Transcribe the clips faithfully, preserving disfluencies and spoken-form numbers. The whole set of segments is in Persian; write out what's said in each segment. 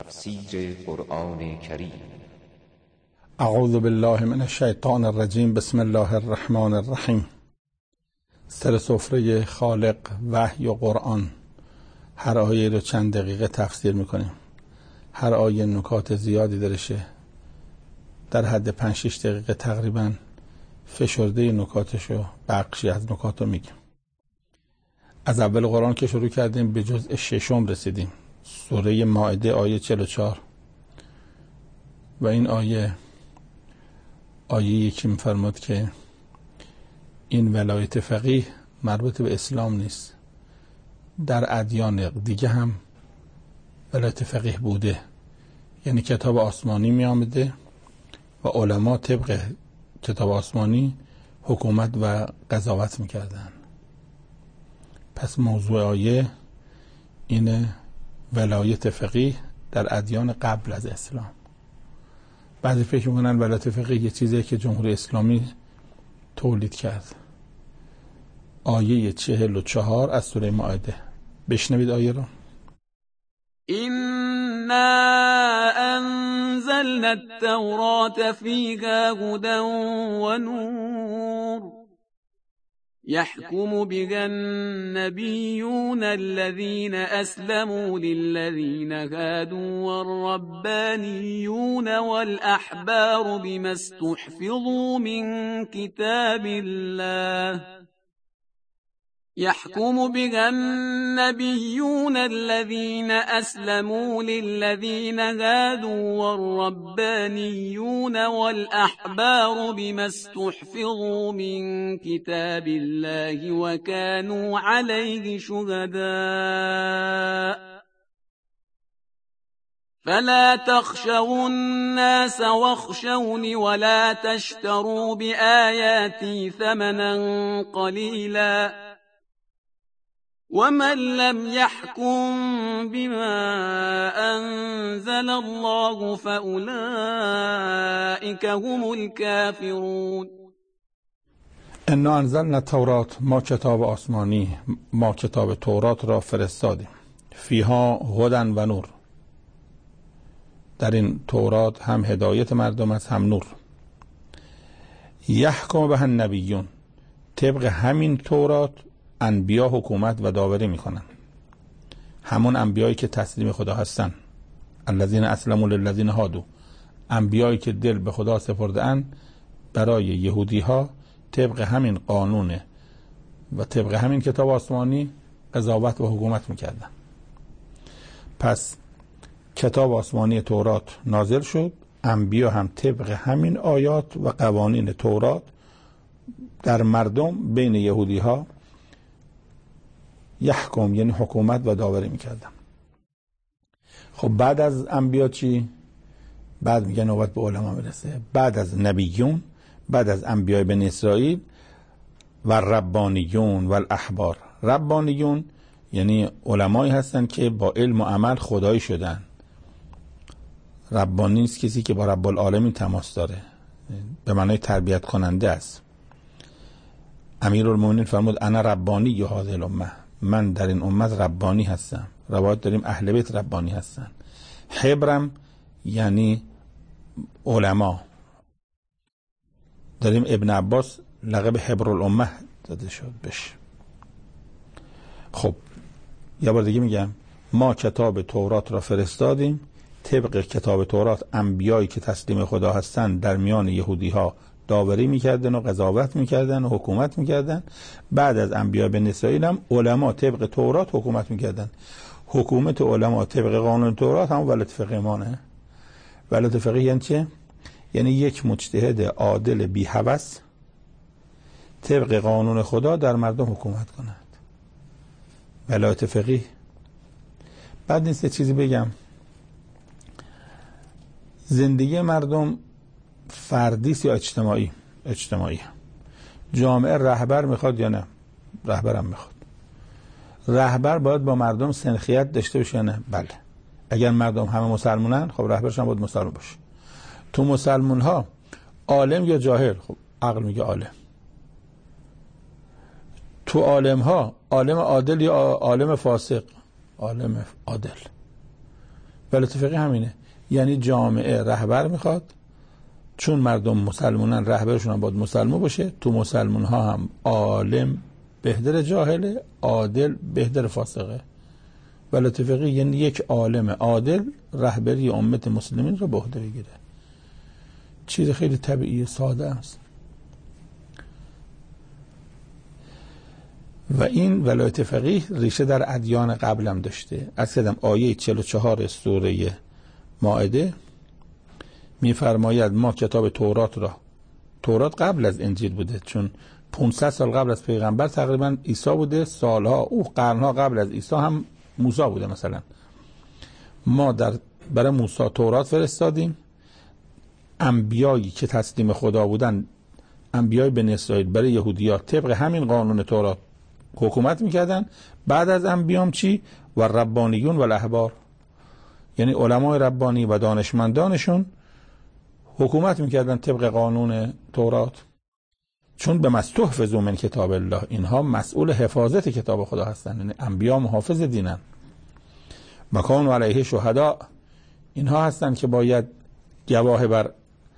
تفسیر قرآن کریم. اعوذ بالله من الشیطان الرجیم. بسم الله الرحمن الرحیم. سر سفره خالق، وحی و قرآن. هر آیه رو چند دقیقه تفسیر میکنیم. هر آیه نکات زیادی درشه، در حد پنج شش دقیقه تقریبا فشرده نکاتشو، بخشی از نکاتو میگیم. از اول قرآن که شروع کردیم به جزء ششم رسیدیم، سوره مائده آیه چهل و چهار. و این آیه آیه یکی میفرماد که این ولایت فقیه مربوط به اسلام نیست، در ادیان دیگه هم ولایت فقیه بوده. یعنی کتاب آسمانی می آمده و علما طبق کتاب آسمانی حکومت و قضاوت میکردن. پس موضوع آیه اینه، ولایت فقیه در ادیان قبل از اسلام. بعضی فکر میکنن ولایت فقیه یه چیزیه که جمهوری اسلامی تولید کرد. آیه چهل و چهار از سوره مائده. بشنوید آیه رو. إنا أنزلنا التوراة فيها هدى ونور يحكم بها النبيون الذين أسلموا للذين هادوا والربانيون والأحبار بما استحفظوا من كتاب الله يحكم بها النبيون الذين أسلموا للذين هادوا والربانيون والأحبار بما استحفظوا من كتاب الله وكانوا عليه شهداء فلا تخشوا الناس واخشوني ولا تشتروا بآياتي ثمنا قليلا ومن لم يحكم بما أنزل الله فأولئك هم الكافرون. انا انزلنا التورات، ما کتاب آسمانی، ما کتاب تورات را فرستادیم. فیها هدی و نور، در این تورات هم هدایت مردم است هم نور. یحکم بها النبیون، طبق همین تورات انبیا حکومت و داوری میکنن. همون انبیایی که تسلیم خدا هستن، الذین اسلموا للذین هادوا، انبیایی که دل به خدا سپرده اند، برای یهودی ها طبق همین قانون و طبق همین کتاب آسمانی قضاوت و حکومت میکردن. پس کتاب آسمانی تورات نازل شد، انبیا هم طبق همین آیات و قوانین تورات در مردم بین یهودی ها یحکم، یعنی حکومت و داوری میکردن. خب بعد از انبیا چی؟ بعد میگه نوبت به علما میرسه. بعد از نبیون، بعد از انبیای بنی اسرائیل و ربانیون و الاحبار. ربانیون یعنی علمایی هستن که با علم و عمل خدایی شدن. ربانی نیست کسی که با رب العالمین تماس داره، به معنای تربیت کننده است. امیرالمومنین فرمود انا ربانی هذه الامه، من در این امت ربانی هستم. روایت داریم اهل بیت ربانی هستن. حبرم یعنی علما. داریم ابن عباس لقب حبر الامه داده شد بش. خب یه بار دیگه میگم، ما کتاب تورات را فرستادیم، طبق کتاب تورات انبیایی که تسلیم خدا هستن در میان یهودی ها داوری میکردن و قضاوت میکردن و حکومت میکردن. بعد از انبیاء بنی اسرائیل هم علما طبق تورات حکومت میکردن. حکومت علما طبق قانون تورات هم ولایت فقیه مانه. ولایت فقیه یعنی چه؟ یعنی یک مجتهد عادل بی هوس طبق قانون خدا در مردم حکومت کند. ولایت فقیه. بعد نیست چیزی بگم، زندگی مردم فردیست یا اجتماعی؟ اجتماعی. جامعه رهبر میخواد یا نه؟ رهبرم میخواد. رهبر باید با مردم سنخیت داشته باشه یا نه؟ بله. اگر مردم همه مسلمانن، خب رهبرش هم باید مسلمان باشه. تو مسلمان ها عالم یا جاهل؟ خب عقل میگه عالم. تو عالم ها عالم عادل یا عالم فاسق؟ عالم عادل. ولایت فقیه همینه، یعنی جامعه رهبر میخواد، چون مردم مسلمانن رهبرشون هم باید مسلمان باشه، تو مسلمان ها هم عالم بهتر جاهله، عادل بهتر فاسقه. ولایت فقیه یعنی یک عالم عادل رهبری امت مسلمین رو به عهده بگیره. چیز خیلی طبیعی ساده است. و این ولایت فقیه ریشه در ادیان قبلم داشته. از کدام آیه چهل و چهار سوره مائده میفرماید ما کتاب تورات را، تورات قبل از انجیل بوده، چون پانصد سال قبل از پیغمبر تقریبا عیسی بوده، سالها او قرنها قبل از عیسی هم موسی بوده. مثلا ما در برای موسی تورات فرستادیم، انبیایی که تسلیم خدا بودن، انبیای بنی اسرائیل برای یهودی‌ها طبق همین قانون تورات حکومت میکردن. بعد از انبیام چی؟ و ربانیون و الاحبار، یعنی علمای ربانی و دانشمندانشون حکومت میکردن طبق قانون تورات، چون به مستحفظوا من کتاب الله، اینها مسئول حفاظت کتاب خدا هستن، یعنی انبیا محافظ دینن. مکان و علیه شهدا، اینها هستن که باید گواه بر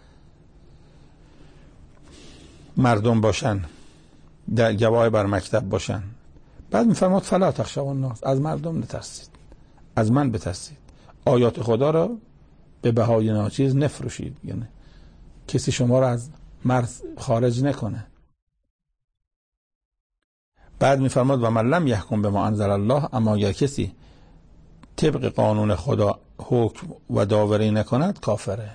مردم باشن، در گواه بر مکتب باشن. بعد میفرماد فلا تخشوا الناس، از مردم نترسید، از من بترسید، آیات خدا را به بهای ناچیز نفروشید، یعنی کسی شما را از مرز خارج نکنه. بعد میفرماد و من لم یحکم بما انزل الله، اما اگر کسی طبق قانون خدا حکم و داوری نکند کافره.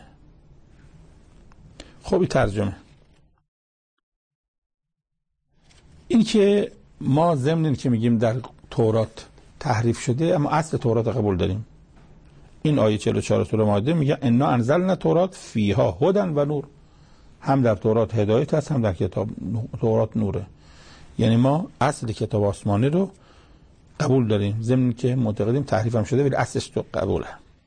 خوبی ترجمه این که ما ضمن که میگیم در تورات تحریف شده، اما اصل تورات قبول داریم. این آیه چهل و چهار سوره مائده میگه انا انزلنا تورات فیها هدی و نور، هم در تورات هدایت هست، هم در کتاب تورات نوره. یعنی ما اصل کتاب آسمانی رو قبول داریم، ضمن که معتقدیم تحریف هم شده ولی اصلش تو قبوله.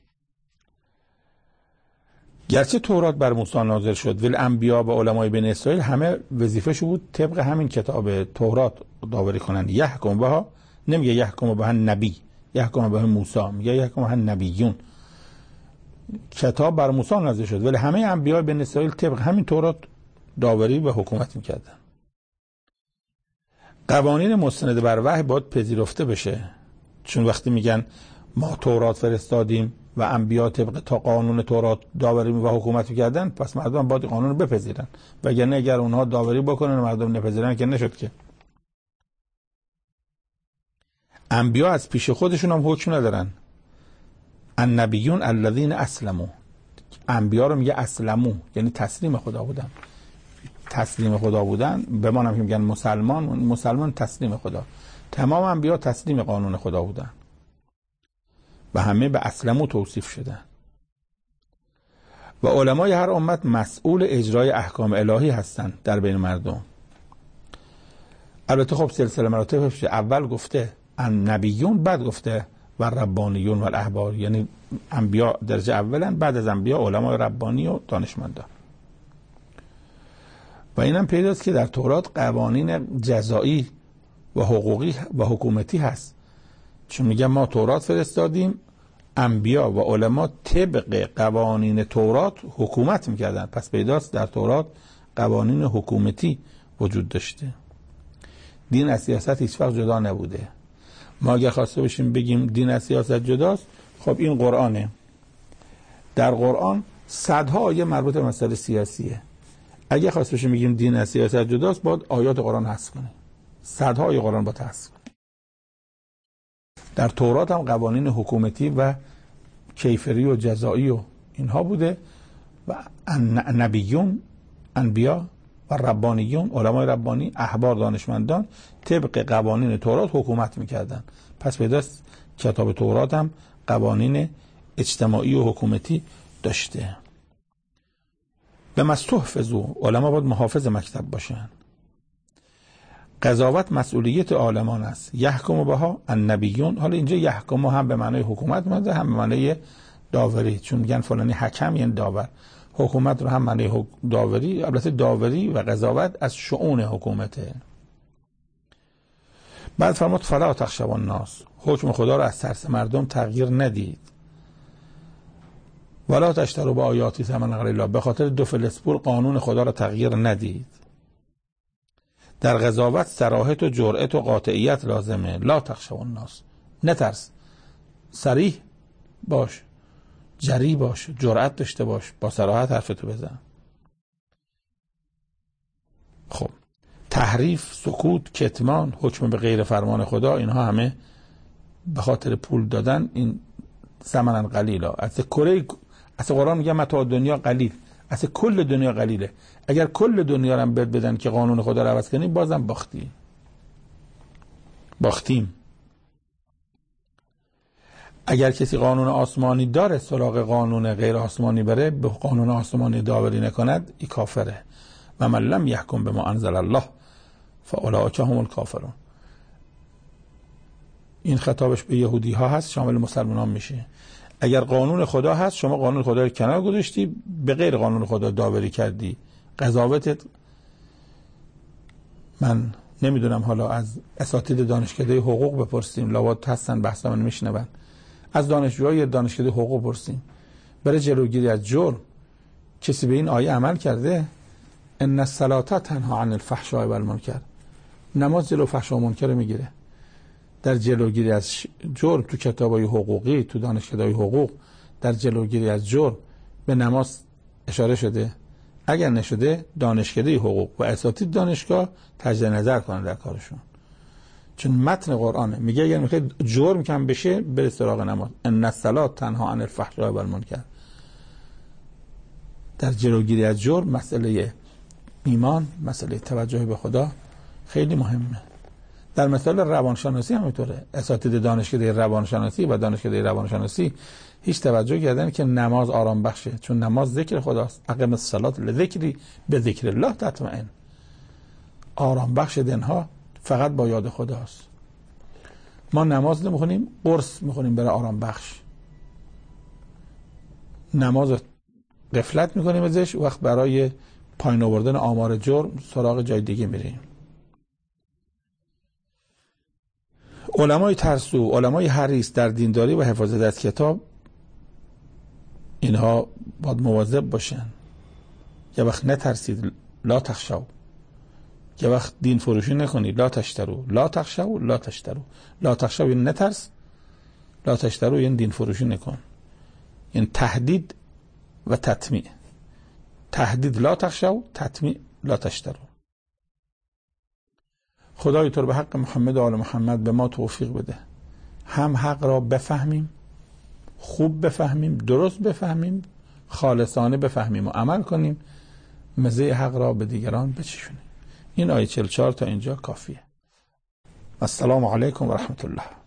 گرچه تورات بر موسی نازل شد ولی انبیا و علمای بنی اسرائیل همه وظیفه‌شون بود طبق همین کتاب تورات داوری کنن. یحکم بها، نمیگه یحکم بها نبی، یحکم بها موسی، میگه یحکم بها نبیون. کتاب بر موسی نازل شد ولی همه انبیاء بنی اسرائیل طبق همین تورات داوری و حکومت میکردن. قوانین مستند بر وحی باید پذیرفته بشه، چون وقتی میگن ما تورات فرستادیم و انبیا طبق تا قانون تورات داوری و حکومت میکردن، پس مردم باید قانون رو بپذیرن، وگرنه اگر اونها داوری بکنن و مردم نپذیرن که نشد که. انبیا از پیش خودشون هم حکم ندارن. النبیون الذین اسلموا، انبیا رو میگه اسلمو، یعنی تسلیم خدا بودن. تسلیم خدا بودن به ما هم میگن مسلمان، مسلمان تسلیم خدا. تمام انبیا تسلیم قانون خدا بودن و همه به اسلمو توصیف شدن. و علمای هر امت مسئول اجرای احکام الهی هستند در بین مردم. البته خب سلسله مراتبش اول گفته النبیون، بعد گفته و ربانیون و الاحبار، یعنی انبیا درجه اولن، بعد از انبیا علمای ربانی و دانشمندان. و اینم پیداست که در تورات قوانین جزایی و حقوقی و حکومتی هست، چون میگم ما تورات فرستادیم، انبیا و علما طبق قوانین تورات حکومت میکردن، پس پیداست در تورات قوانین حکومتی وجود داشته. دین از سیاست هیچ وقت جدا نبوده. ما اگر خواسته باشیم بگیم دین از سیاست جداست، خب این قرآنه. در قرآن صدها آیه مربوط به مسائل سیاسیه. اگر خواسته باشیم بگیم دین از سیاست جداست، باید آیات قرآن حذف کنیم. صدها آیه قرآن باید حذف کنیم. در تورات هم قوانین حکومتی و کیفری و جزایی و اینها بوده و نبیون، انبیا و ربانیون، علمای ربانی، احبار، دانشمندان طبق قوانین تورات حکومت میکردن. پس پیداست کتاب تورات هم قوانین اجتماعی و حکومتی داشته. به مستحفظوا، علما باید محافظ مکتب باشن. قضاوت مسئولیت عالمان است. یحکم بها النبیون، حالا اینجا یحکم هم به معنای حکومت اومده، هم به معنای داوری، چون میگن فلانی حکم یعنی داور. حکومت رو هم معنای داوری، البته داوری و قضاوت از شؤون حکومته. بعد فرمود فلا تخشوا الناس، حکم خدا رو از ترس مردم تغییر ندید. ولا تشتروا با آیاتی ثمنا قلیلا، به خاطر دو فلسپول قانون خدا را تغییر ندید. در قضاوت صراحت و جرأت و قاطعیت لازمه. لا تخشوا الناس، نترس، صریح باش، جری باش، جرأت داشته باش، با صراحت حرفتو بزن. خب تحریف، سکوت، کتمان، حکم به غیر فرمان خدا، اینها همه به خاطر پول دادن، این ثمنا قلیلا. از کره از قرآن میگه متاع دنیا قلیل، از کل دنیا قلیله. اگر کل دنیا رو هم بد بدن که قانون خدا رو عوض کنیم، بازم باختیم باختیم اگر کسی قانون آسمانی داره سراغ قانون غیر آسمانی بره، به قانون آسمانی داوری نکند، این کافره. و من لم یحکم بما انزل الله فاولئک هم الکافرون. این خطابش به یهودی ها هست، شامل مسلمانان میشه. اگر قانون خدا هست، شما قانون خدا رو کنار گذاشتی، به غیر قانون خدا داوری کردی، قضاوتت، من نمیدونم، حالا از اساتید دانشکده حقوق بپرسیم، لابد هستن بحثا من میشنون، از دانشجوهای دانشکده حقوق پرسیم، برای جلوگیری از جرم کسی به این آیه عمل کرده؟ ان الصلاة تنها عن الفحشاء والمنکر، نماز جلو فحشا و منکر میگیره. در جلوگیری از جرم تو کتابای حقوقی، تو دانشکده‌های حقوق، در جلوگیری از جرم به نماز اشاره شده؟ اگر نشده، دانشکده حقوق و اساتید دانشگاه تجدید نظر کنن در کارشون، چون متن قرآنه میگه اگر میخواید جرم کم بشه، بره سراغ نماز. ان الصلاة تنها عن الفحشاء والمنکر. در جلوگیری از جرم مسئله ایمان، مسئله توجه به خدا خیلی مهمه. در مسائل روانشناسی هم اینطوره. اساتید دانشکده روانشناسی و دانشکده روانشناسی هیچ توجه کردن که نماز آرام بخشه، چون نماز ذکر خداست. اقم الصلاة لذکری، به ذکر الله تطمئن. آرام بخش دنها فقط با یاد خداست. ما نماز نمیخونیم، قرص میخونیم برای آرام بخش. نماز غفلت میکنیم ازش، وقت برای پایین آوردن آمار جرم سراغ جای دیگه میریم. علمای ترسو، علمای حریص در دینداری و حفاظت از کتاب، اینها باید مواظب باشن. یه وقت نترسید، لا تخشوا. یه وقت دین فروشی نکنید، لا تشترو. لا تخشوا لا تشترو. لا تخشوا این نترس، لا تشترو این دین فروشی نکن. این تهدید و تطمیع. تهدید لا تخشوا، تطمیع لا تشترو. خدای تو رو به حق محمد و آل محمد به ما توفیق بده، هم حق را بفهمیم، خوب بفهمیم، درست بفهمیم، خالصانه بفهمیم و عمل کنیم، مزه حق را به دیگران بچشونیم. این آیه چهل و چهار تا اینجا کافیه. السلام علیکم و رحمت الله.